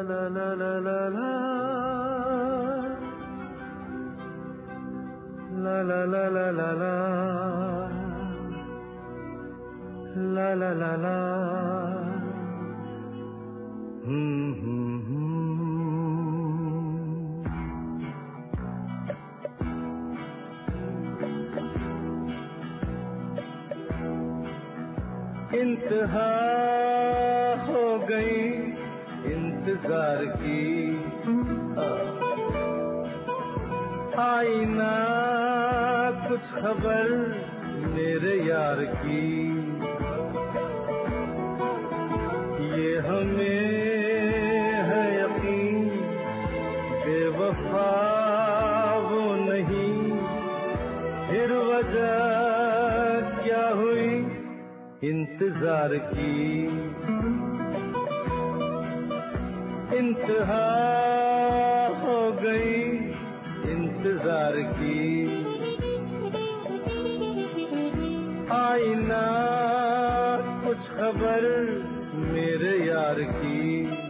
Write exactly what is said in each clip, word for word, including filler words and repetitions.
la la la la la la la la la la la la la la la hmm hmm इंतहा हो गई इंतजार की आई ना कुछ खबर मेरे यार की ये हमें है यकीन बेवफा वो नहीं फिर वजह क्या हुई इंतजार की इंतहा हो गई इंतजार की आई ना कुछ खबर मेरे यार की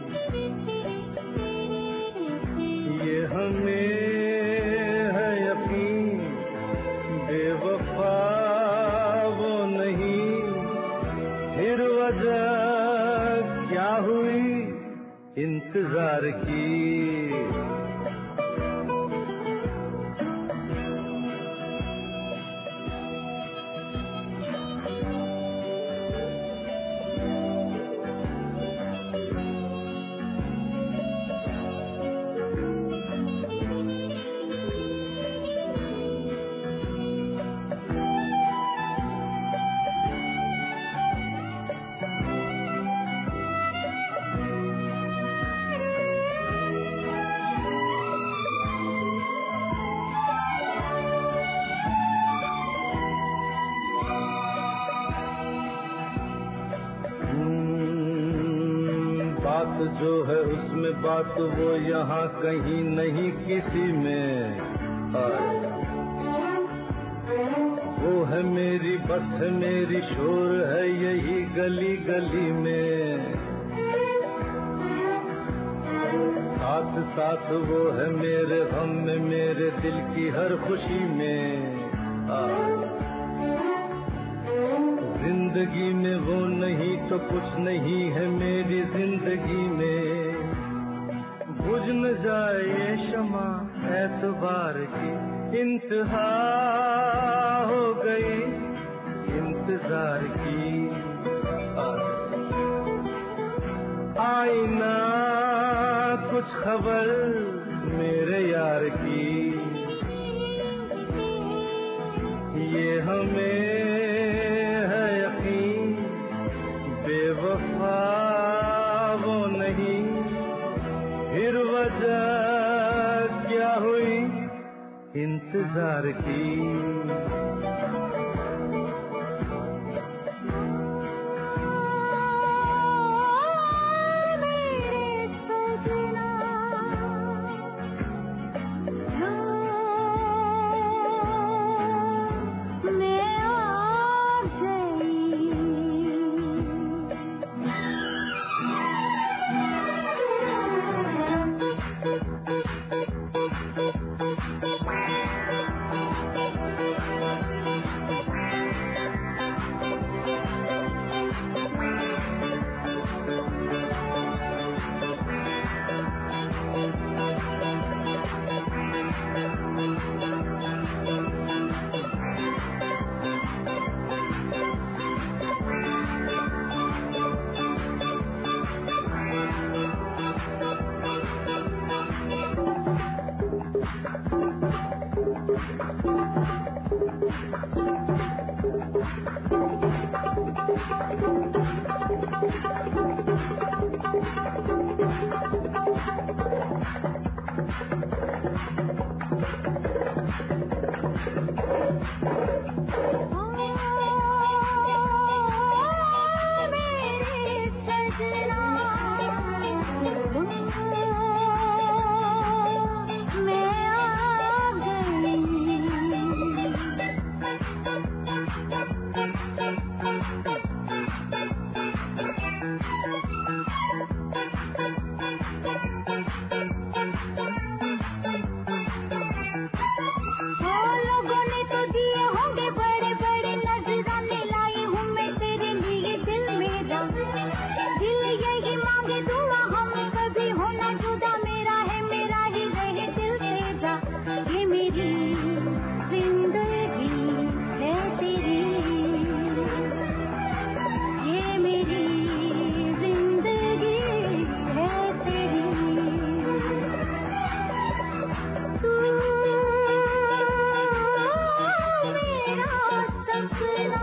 ये हमें है यकीन बेवफा वो नहीं फिर वजह क्या हुई इंतजार की जो है उसमें बात वो यहाँ कहीं नहीं किसी में वो है मेरी बस है मेरी शोर है यही गली गली में साथ साथ वो है मेरे गम में मेरे दिल की हर खुशी में जिंदगी में वो नहीं तो कुछ नहीं है मेरी जिंदगी में बुझ न जाए ये शमा एतबार की इंतहा हो गई इंतजार की आई ना कुछ खबर मेरे यार की ये हमें बेवफा वो नहीं फिर वजह क्या हुई इंतजार की दुआ हम कभी होना जुदा, मेरा है मेरा ही रहे दिल से जा। ये मेरी जिंदगी है तेरी, ये मेरी जिंदगी है तेरी। तू मेरा सपना,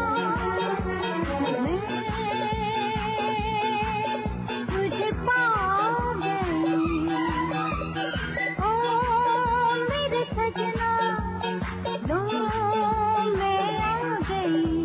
तुझे पा गई, ओ मेरे सजना, लो मैं आ गई।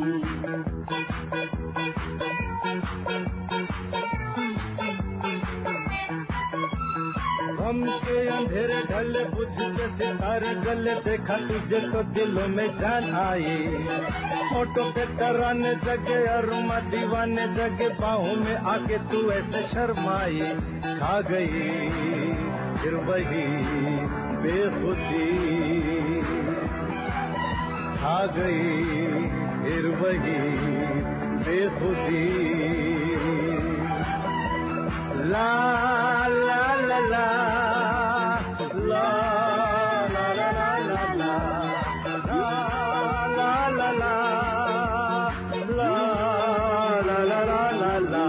हम के अंधेरे ढले बुझ के सितारे गले, देखा तुझे तो दिलों में जान आई। फोटो पे तराने जगे अरुमा दीवाने जगे, बाहों में आके तू ऐसे शर्माई। खा गई फिर वही बेखुदी, खा गई फिर वही बेखुदी। ला ला ला ला ला ला ला ला ला ला ला ला ला ला ला ला।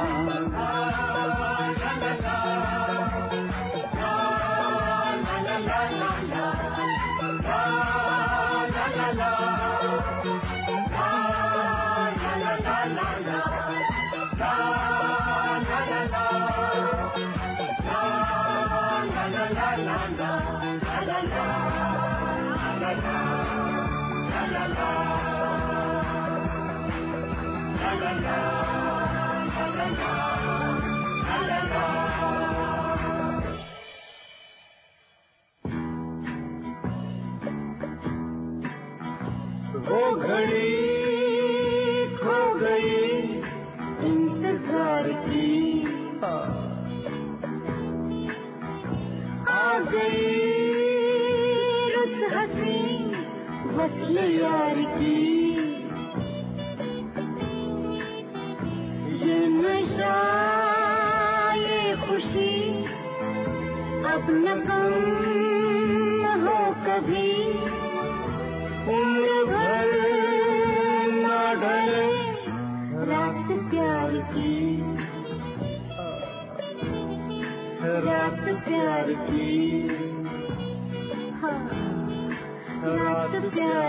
वो घड़ी खो गई इंतजार की, आ गई रुत हंसी वस्ल यार की। ये नशा ये खुशी अब न कम हो कभी, उम्र भर ना ढले रात प्यार की, रात प्यार की, हाँ रात प्यार